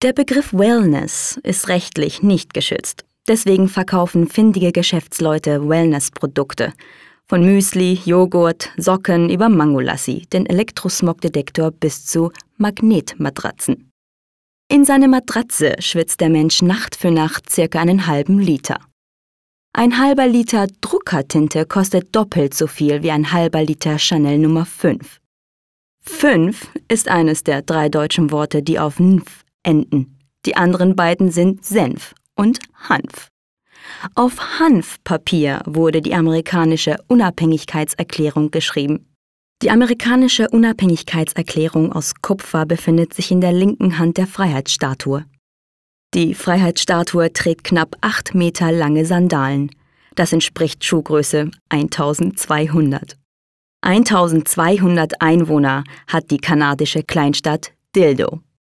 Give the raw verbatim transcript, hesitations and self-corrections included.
Der Begriff Wellness ist rechtlich nicht geschützt. Deswegen verkaufen findige Geschäftsleute Wellness-Produkte. Von Müsli, Joghurt, Socken über Mangolassi, den Elektrosmogdetektor bis zu Magnetmatratzen. In seine Matratze schwitzt der Mensch Nacht für Nacht circa einen halben Liter. Ein halber Liter Druckertinte kostet doppelt so viel wie ein halber Liter Chanel Nummer fünf. Fünf ist eines der drei deutschen Worte, die auf Nf enden. Die anderen beiden sind Senf und Hanf. Auf Hanfpapier wurde die amerikanische Unabhängigkeitserklärung geschrieben. Die amerikanische Unabhängigkeitserklärung aus Kupfer befindet sich in der linken Hand der Freiheitsstatue. Die Freiheitsstatue trägt knapp acht Meter lange Sandalen. Das entspricht Schuhgröße eintausendzweihundert. eintausendzweihundert Einwohner hat die kanadische Kleinstadt Dildo.